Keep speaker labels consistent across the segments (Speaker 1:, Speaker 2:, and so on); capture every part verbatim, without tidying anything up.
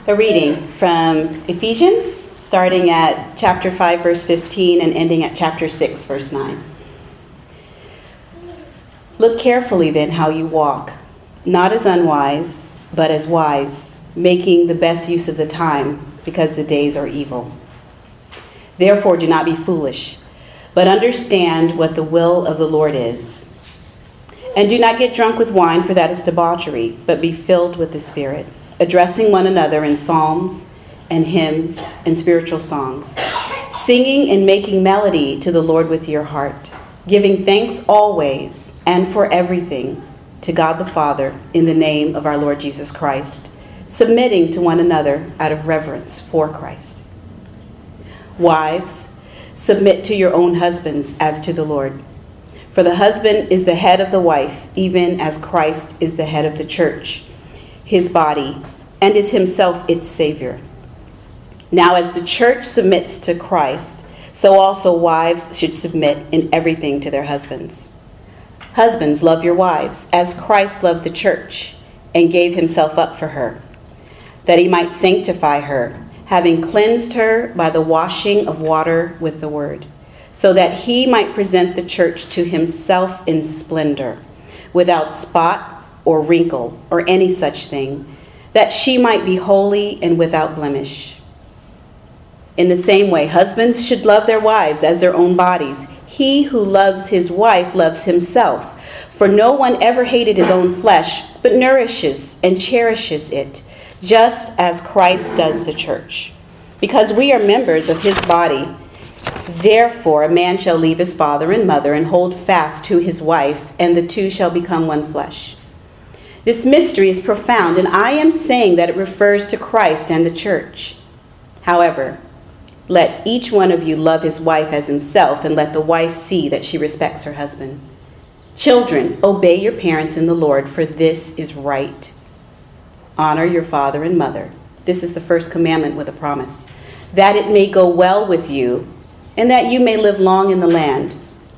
Speaker 1: A reading from Ephesians, starting at chapter five, verse fifteen, and ending at chapter six, verse nine. Look carefully then how you walk, not as unwise, but as wise, making the best use of the time, because the days are evil. Therefore do not be foolish, but understand what the will of the Lord is. And do not get drunk with wine, for that is debauchery, but be filled with the Spirit, addressing one another in psalms and hymns and spiritual songs, singing and making melody to the Lord with your heart, giving thanks always and for everything to God the Father in the name of our Lord Jesus Christ, submitting to one another out of reverence for Christ. Wives, submit to your own husbands as to the Lord. For the husband is the head of the wife, even as Christ is the head of the church, his body, and is himself its Savior. Now as the church submits to Christ, so also wives should submit in everything to their husbands. Husbands, love your wives, as Christ loved the church, and gave himself up for her, that he might sanctify her, having cleansed her by the washing of water with the word, so that he might present the church to himself in splendor, without spot or wrinkle or any such thing, that she might be holy and without blemish. In the same way, husbands should love their wives as their own bodies. He who loves his wife loves himself. For no one ever hated his own flesh, but nourishes and cherishes it, just as Christ does the church, because we are members of his body. Therefore, a man shall leave his father and mother and hold fast to his wife, and the two shall become one flesh. This mystery is profound, and I am saying that it refers to Christ and the church. However, let each one of you love his wife as himself, and let the wife see that she respects her husband. Children, obey your parents in the Lord, for this is right. Honor your father and mother. This is the first commandment with a promise, that it may go well with you, and that you may live long in the land.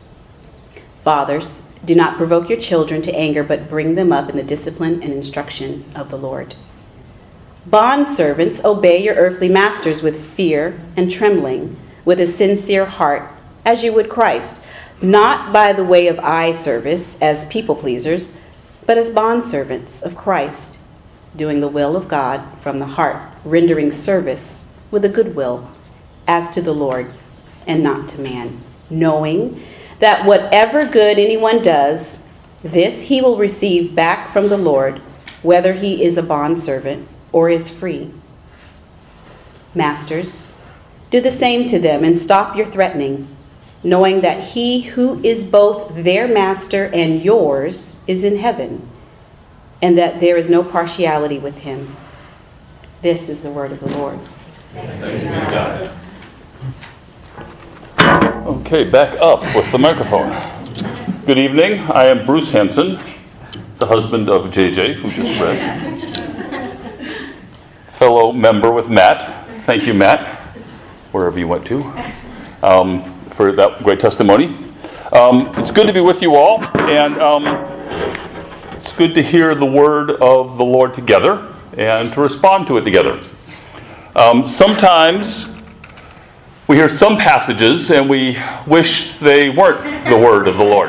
Speaker 1: Fathers, do not provoke your children to anger, but bring them up in the discipline and instruction of the Lord. Bondservants, obey your earthly masters with fear and trembling, with a sincere heart, as you would Christ, not by the way of eye service as people pleasers, but as bondservants of Christ, doing the will of God from the heart, rendering service with a good will, as to the Lord and not to man, knowing that whatever good anyone does, this he will receive back from the Lord, whether he is a bondservant or is free. Masters, do the same to them and stop your threatening, knowing that he who is both their master and yours is in heaven, and that there is no partiality with him. This is the word of the Lord.
Speaker 2: Thanks be to God. Okay, back up with the microphone. Good evening. I am Bruce Hanson, the husband of J J, who just read. Fellow member with Matt. Thank you, Matt, wherever you went to, um, for that great testimony. Um, it's good to be with you all, and um, it's good to hear the word of the Lord together and to respond to it together. Um, sometimes we hear some passages and we wish they weren't the word of the Lord.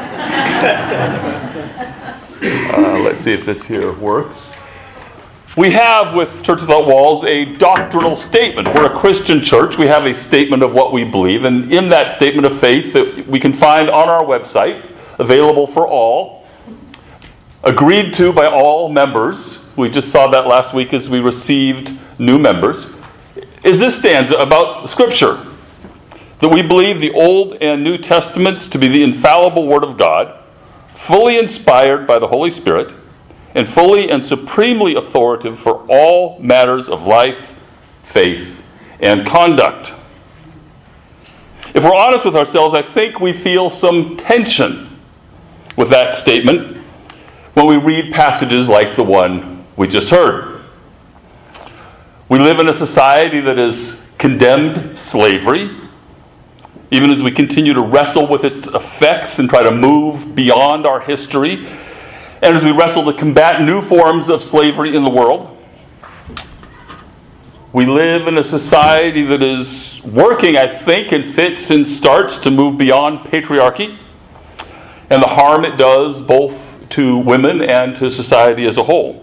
Speaker 2: Uh, let's see if this here works. We have, with Church Without Walls, a doctrinal statement. We're a Christian church. We have a statement of what we believe. And in that statement of faith that we can find on our website, available for all, agreed to by all members, we just saw that last week as we received new members, is this stanza about Scripture. That we believe the Old and New Testaments to be the infallible Word of God, fully inspired by the Holy Spirit, and fully and supremely authoritative for all matters of life, faith, and conduct. If we're honest with ourselves, I think we feel some tension with that statement when we read passages like the one we just heard. We live in a society that has condemned slavery, even as we continue to wrestle with its effects and try to move beyond our history, and as we wrestle to combat new forms of slavery in the world. We live in a society that is working, I think, and fits and starts to move beyond patriarchy and the harm it does both to women and to society as a whole.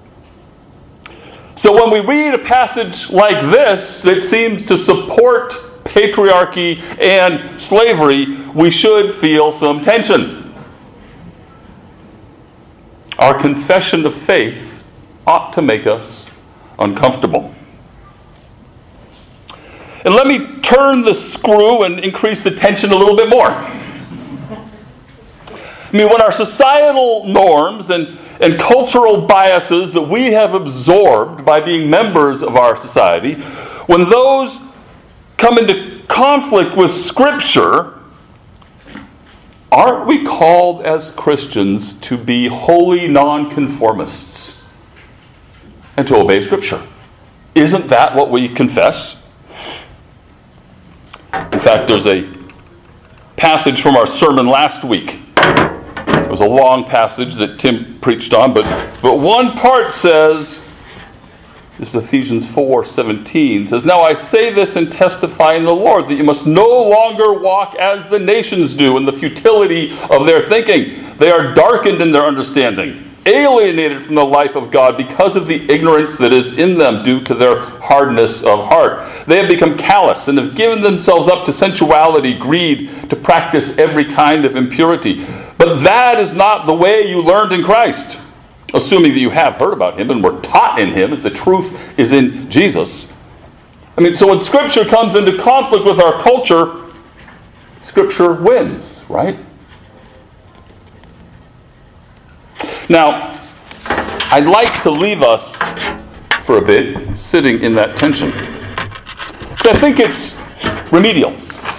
Speaker 2: So when we read a passage like this that seems to support patriarchy and slavery, we should feel some tension. Our confession of faith ought to make us uncomfortable. And let me turn the screw and increase the tension a little bit more. I mean, when our societal norms and, and cultural biases that we have absorbed by being members of our society, when those come into conflict with Scripture, aren't we called as Christians to be holy nonconformists and to obey Scripture? Isn't that what we confess? In fact, there's a passage from our sermon last week. It was a long passage that Tim preached on, but, but one part says, this is Ephesians four seventeen, says, "Now I say this and testify in the Lord, that you must no longer walk as the nations do in the futility of their thinking. They are darkened in their understanding, alienated from the life of God because of the ignorance that is in them due to their hardness of heart. They have become callous and have given themselves up to sensuality, greed, to practice every kind of impurity. But that is not the way you learned in Christ, assuming that you have heard about him and were taught in him, as the truth is in Jesus." I mean, so when Scripture comes into conflict with our culture, Scripture wins, right? Now, I'd like to leave us for a bit sitting in that tension, because I think it's remedial.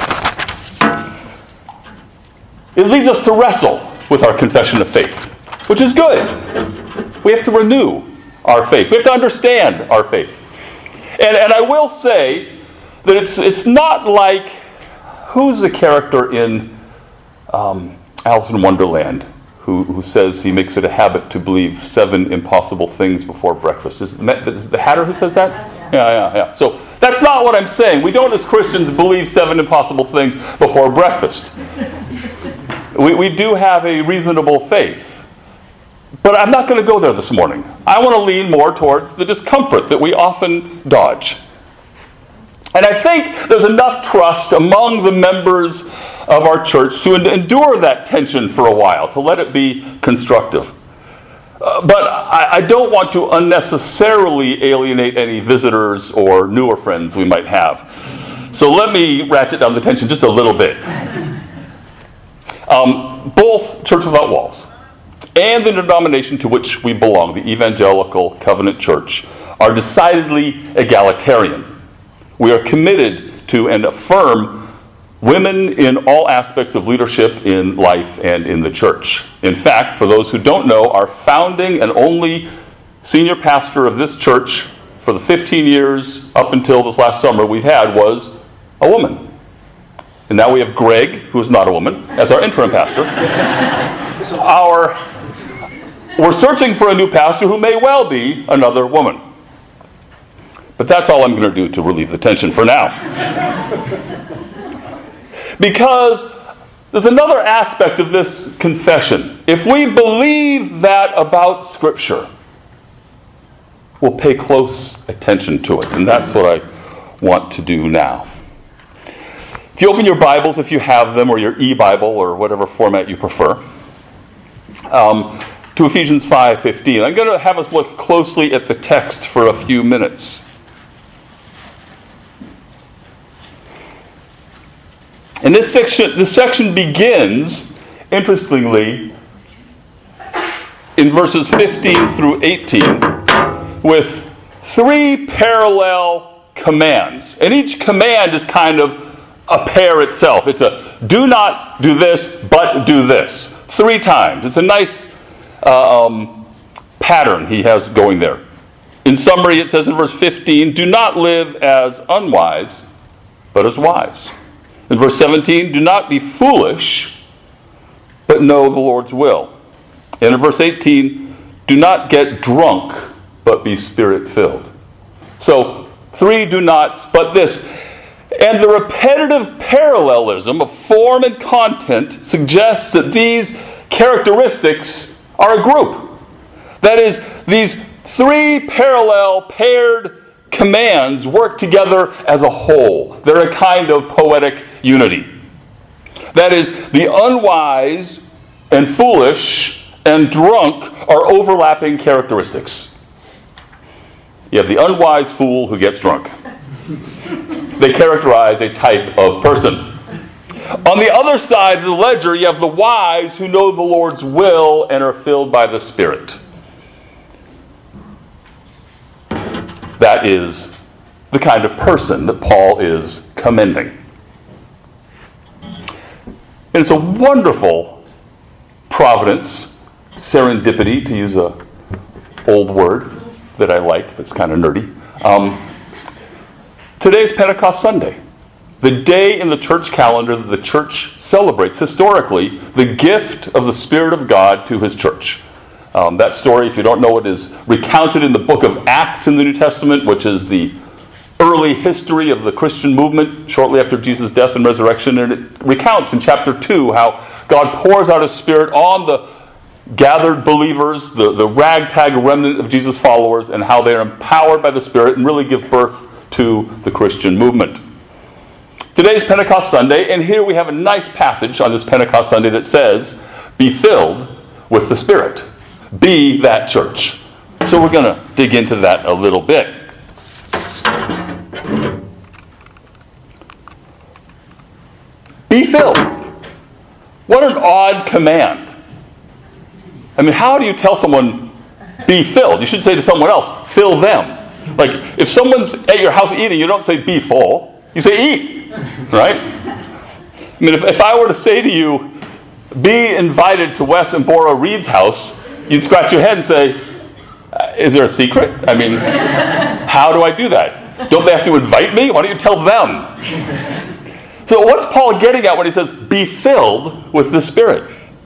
Speaker 2: It leads us to wrestle with our confession of faith, which is good. We have to renew our faith. We have to understand our faith. And, and I will say that it's it's not like, who's the character in um, Alice in Wonderland who, who says he makes it a habit to believe seven impossible things before breakfast? Is it the, is it the Hatter who says that? Yeah, yeah, yeah. So that's not what I'm saying. We don't as Christians believe seven impossible things before breakfast. We, we do have a reasonable faith. But I'm not going to go there this morning. I want to lean more towards the discomfort that we often dodge. And I think there's enough trust among the members of our church to endure that tension for a while, to let it be constructive. Uh, but I, I don't want to unnecessarily alienate any visitors or newer friends we might have. So let me ratchet down the tension just a little bit. Um, both Church Without Walls and the denomination to which we belong, the Evangelical Covenant Church, are decidedly egalitarian. We are committed to and affirm women in all aspects of leadership in life and in the church. In fact, for those who don't know, our founding and only senior pastor of this church for the fifteen years up until this last summer we've had was a woman. And now we have Greg, who is not a woman, as our interim pastor. Our, we're searching for a new pastor who may well be another woman. But that's all I'm going to do to relieve the tension for now. Because there's another aspect of this confession. If we believe that about Scripture, we'll pay close attention to it. And that's what I want to do now. If you open your Bibles, if you have them, or your e-Bible, or whatever format you prefer, um, to Ephesians five fifteen. I'm going to have us look closely at the text for a few minutes. And this section, this section begins, interestingly, in verses fifteen through eighteen, with three parallel commands. And each command is kind of a pair itself. It's a do not do this, but do this. Three times. It's a nice uh, um, pattern he has going there. In summary, it says in verse fifteen, do not live as unwise, but as wise. In verse seventeen, do not be foolish, but know the Lord's will. And in verse eighteen, do not get drunk, but be spirit-filled. So, Three do nots, but this. And the repetitive parallelism of form and content suggests that these characteristics are a group. That is, these three parallel paired commands work together as a whole. They're a kind of poetic unity. That is, the unwise and foolish and drunk are overlapping characteristics. You have the unwise fool who gets drunk. They characterize a type of person. On the other side of the ledger, you have the wise who know the Lord's will and are filled by the Spirit. That is the kind of person that Paul is commending. And it's a wonderful providence, serendipity, to use an old word that I like, but it's kind of nerdy. Um, Today's Pentecost Sunday, the day in the church calendar that the church celebrates historically the gift of the Spirit of God to His church. Um, that story, if you don't know it, is recounted in the book of Acts in the New Testament, which is the early history of the Christian movement shortly after Jesus' death and resurrection. And it recounts in chapter two how God pours out His Spirit on the gathered believers, the, the ragtag remnant of Jesus' followers, and how they are empowered by the Spirit and really give birth to the Christian movement. Today's Pentecost Sunday, and here we have a nice passage on this Pentecost Sunday that says, be filled with the Spirit. Be that church. So we're going to dig into that a little bit. Be filled. What an odd command. I mean, how do you tell someone, be filled? You should say to someone else, fill them. Like, if someone's at your house eating, you don't say, be full. You say, eat. Right? I mean, if, if I were to say to you, be invited to Wes and Bora Reed's house, you'd scratch your head and say, is there a secret? I mean, how do I do that? Don't they have to invite me? Why don't you tell them? So what's Paul getting at when he says, be filled with the Spirit?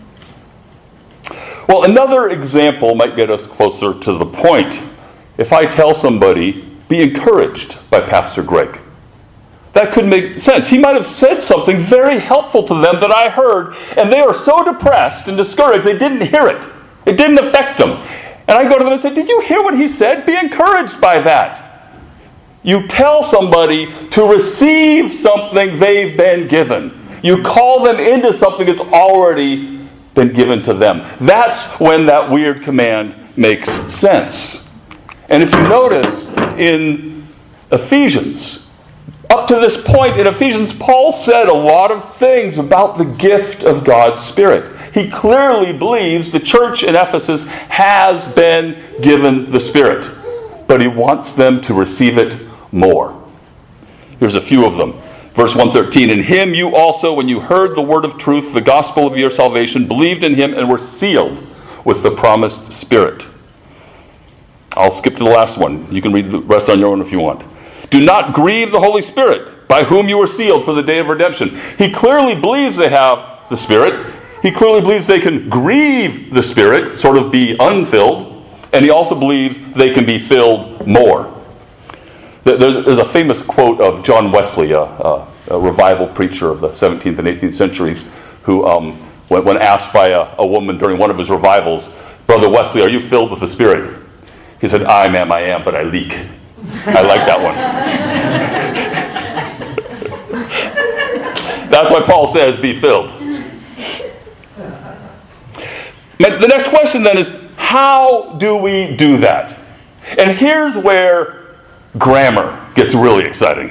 Speaker 2: Well, another example might get us closer to the point. If I tell somebody, be encouraged by Pastor Greg, that could make sense. He might have said something very helpful to them that I heard, and they are so depressed and discouraged they didn't hear it. It didn't affect them. And I go to them and say, did you hear what he said? Be encouraged by that. You tell somebody to receive something they've been given. You call them into something that's already been given to them. That's when that weird command makes sense. And if you notice in Ephesians, up to this point in Ephesians, Paul said a lot of things about the gift of God's Spirit. He clearly believes the church in Ephesus has been given the Spirit, but he wants them to receive it more. Here's a few of them. Verse one thirteen, in him you also, when you heard the word of truth, the gospel of your salvation, believed in him and were sealed with the promised Spirit. I'll skip to the last one. You can read the rest on your own if you want. Do not grieve the Holy Spirit, by whom you were sealed for the day of redemption. He clearly believes they have the Spirit. He clearly believes they can grieve the Spirit, sort of be unfilled. And he also believes they can be filled more. There's a famous quote of John Wesley, a, a, a revival preacher of the seventeenth and eighteenth centuries, who, um, when, when asked by a, a woman during one of his revivals, Brother Wesley, are you filled with the Spirit? He said, I am, I am, but I leak. I like that one. That's why Paul says, be filled. The next question then is, how do we do that? And here's where grammar gets really exciting.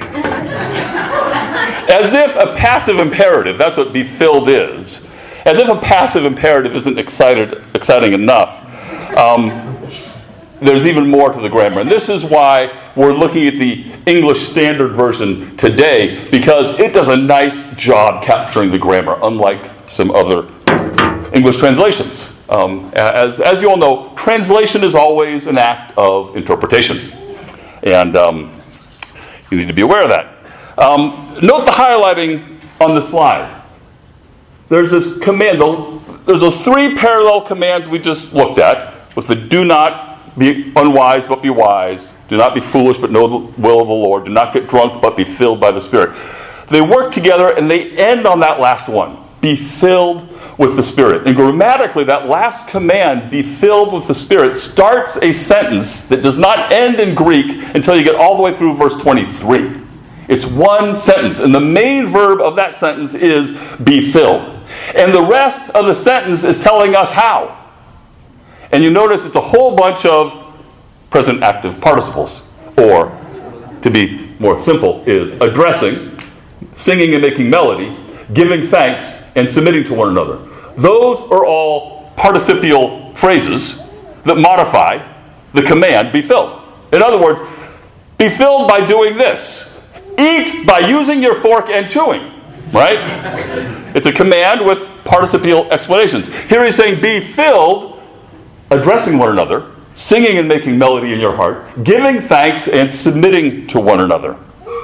Speaker 2: As if a passive imperative, that's what be filled is, as if a passive imperative isn't excited, exciting enough, um, there's even more to the grammar. And this is why we're looking at the English Standard Version today, because it does a nice job capturing the grammar, unlike some other English translations. Um, as, as you all know, translation is always an act of interpretation. And um, you need to be aware of that. Um, note the highlighting on the slide. There's this command, there's those three parallel commands we just looked at, with the do not be unwise but be wise, Do not be foolish, but know the will of the Lord. Do not get drunk, but be filled by the Spirit. They work together, and they end on that last one. Be filled with the Spirit. And grammatically, that last command, be filled with the Spirit, starts a sentence that does not end in Greek until you get all the way through verse twenty-three. It's one sentence, and the main verb of that sentence is be filled. And the rest of the sentence is telling us how. And you notice it's a whole bunch of present active participles. Or, to be more simple, is addressing, singing and making melody, giving thanks, and submitting to one another. Those are all participial phrases that modify the command, be filled. In other words, be filled by doing this. Eat by using your fork and chewing. Right? It's a command with participial explanations. Here he's saying, be filled, addressing one another, singing and making melody in your heart, giving thanks and submitting to one another.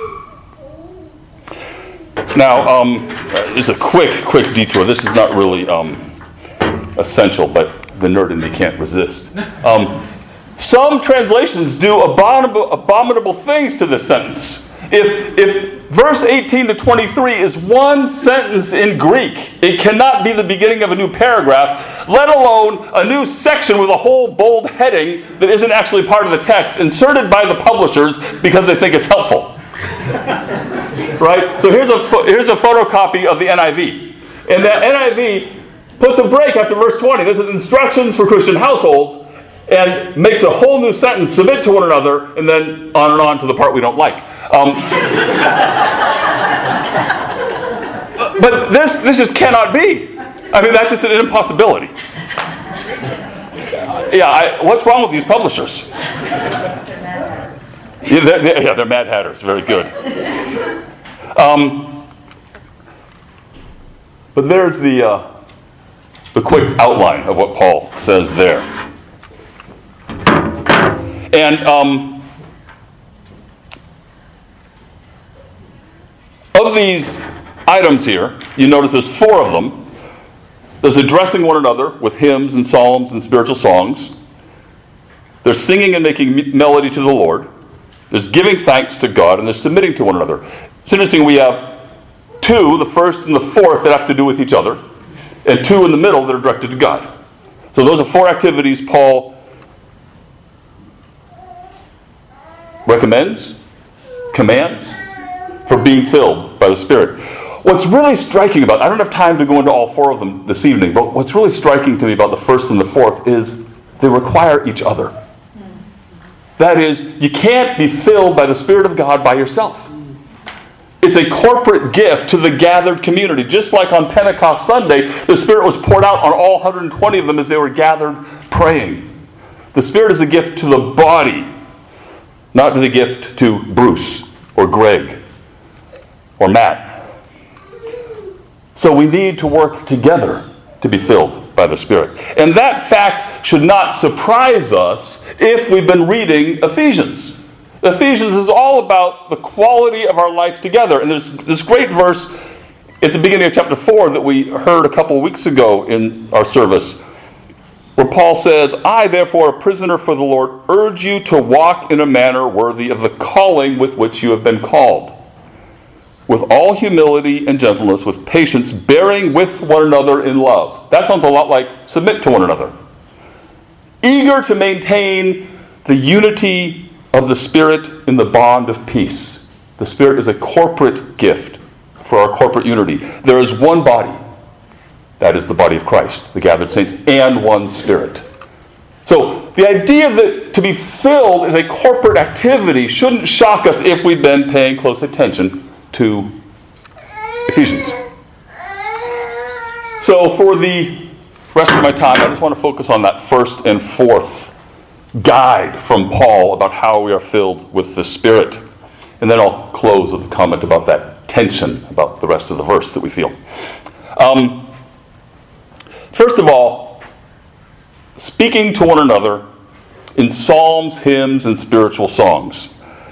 Speaker 2: Now, um, this is a quick, quick detour. This is not really um, essential, but the nerd in me can't resist. Um, some translations do abominable, abominable things to this sentence. If, if verse eighteen to twenty-three is one sentence in Greek, it cannot be the beginning of a new paragraph, let alone a new section with a whole bold heading that isn't actually part of the text, inserted by the publishers because they think it's helpful. Right? So here's a, here's a photocopy of the N I V. And that N I V puts a break after verse twenty. This is instructions for Christian households, and makes a whole new sentence, submit to one another, and then on and on to the part we don't like. Um, but this this just cannot be. I mean, that's just an impossibility. Yeah, I, what's wrong with these publishers? Yeah, they're, they're, yeah, they're Mad Hatters. Very good. Um, but there's the uh, the quick outline of what Paul says there. And um, of these items here, you notice there's four of them. There's addressing one another with hymns and psalms and spiritual songs. There's singing and making melody to the Lord. There's giving thanks to God, and there's submitting to one another. It's interesting, we have two, the first and the fourth, that have to do with each other, and two in the middle that are directed to God. So those are four activities Paul recommends, commands, for being filled by the Spirit. What's really striking about, I don't have time to go into all four of them this evening, but what's really striking to me about the first and the fourth is they require each other. That is, you can't be filled by the Spirit of God by yourself. It's a corporate gift to the gathered community. Just like on Pentecost Sunday, the Spirit was poured out on all one hundred twenty of them as they were gathered praying. The Spirit is a gift to the body, not the gift to Bruce or Greg or Matt. So we need to work together to be filled by the Spirit. And that fact should not surprise us if we've been reading Ephesians. Ephesians is all about the quality of our life together. And there's this great verse at the beginning of chapter four that we heard a couple of weeks ago in our service, where Paul says, I, therefore, a prisoner for the Lord, urge you to walk in a manner worthy of the calling with which you have been called, with all humility and gentleness, with patience, bearing with one another in love. That sounds a lot like submit to one another. Eager to maintain the unity of the Spirit in the bond of peace. The Spirit is a corporate gift for our corporate unity. There is one body. That is the body of Christ, the gathered saints, and one Spirit. So the idea that to be filled is a corporate activity shouldn't shock us if we've been paying close attention to Ephesians. So for the rest of my time, I just want to focus on that first and fourth guide from Paul about how we are filled with the Spirit. And then I'll close with a comment about that tension about the rest of the verse that we feel. Um, first of all, speaking to one another in psalms, hymns, and spiritual songs.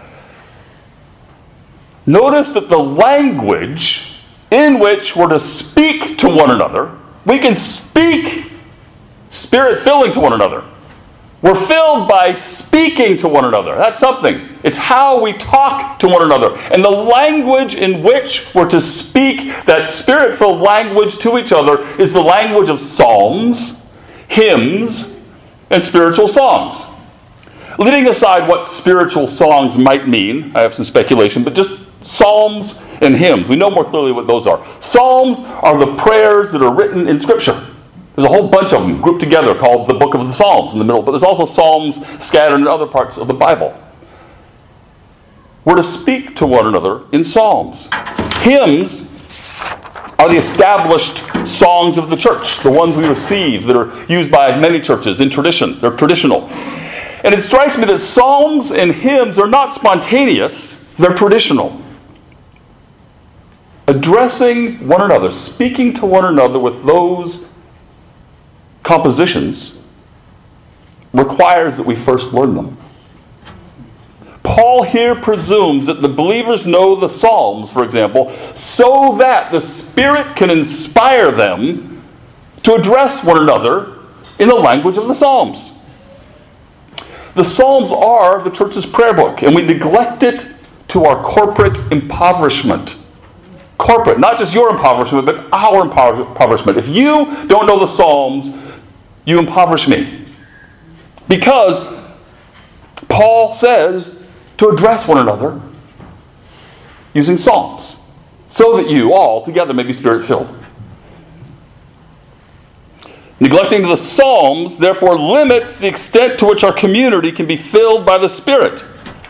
Speaker 2: Notice that the language in which we're to speak to one another, we can speak Spirit-filling to one another. We're filled by speaking to one another. That's something. It's how we talk to one another. And the language in which we're to speak, that Spirit-filled language to each other, is the language of psalms, hymns, and spiritual songs. Leaving aside what spiritual songs might mean, I have some speculation, but just psalms and hymns. We know more clearly what those are. Psalms are the prayers that are written in Scripture. There's a whole bunch of them grouped together called the Book of the Psalms in the middle, but there's also psalms scattered in other parts of the Bible. We're to speak to one another in psalms. Hymns are the established songs of the church, the ones we receive that are used by many churches in tradition. They're traditional. And it strikes me that psalms and hymns are not spontaneous, they're traditional. Addressing one another, speaking to one another with those compositions requires that we first learn them. Paul here presumes that the believers know the Psalms, for example, so that the Spirit can inspire them to address one another in the language of the Psalms. The Psalms are the church's prayer book, and we neglect it to our corporate impoverishment. Corporate, not just your impoverishment, but our impoverishment. If you don't know the Psalms, you impoverish me. Because Paul says to address one another using psalms, so that you all together may be Spirit-filled. Neglecting the Psalms, therefore, limits the extent to which our community can be filled by the Spirit.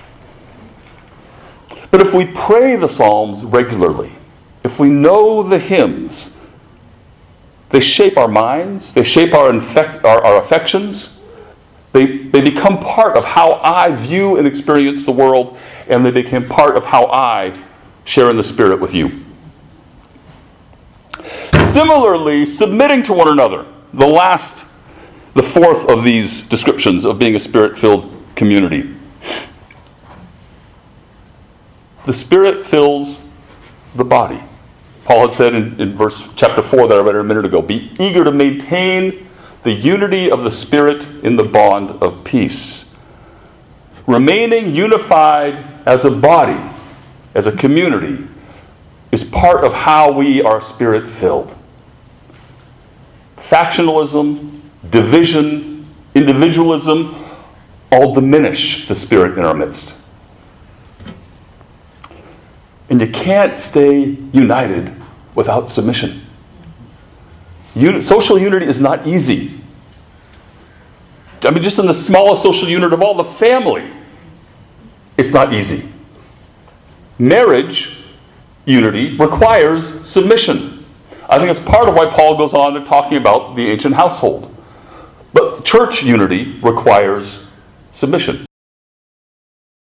Speaker 2: But if we pray the Psalms regularly, if we know the hymns, they shape our minds, they shape our, infect, our, our affections, they, they become part of how I view and experience the world, and they become part of how I share in the Spirit with you. Similarly, submitting to one another, the last, the fourth of these descriptions of being a Spirit-filled community. The Spirit fills the body. Paul had said in, in verse chapter four that I read a minute ago, be eager to maintain the unity of the Spirit in the bond of peace. Remaining unified as a body, as a community, is part of how we are Spirit-filled. Factionalism, division, individualism, all diminish the Spirit in our midst. And you can't stay united without submission. Uni- social unity is not easy. I mean, just in the smallest social unit of all, the family, it's not easy. Marriage unity requires submission. I think it's part of why Paul goes on to talking about the ancient household. But church unity requires submission.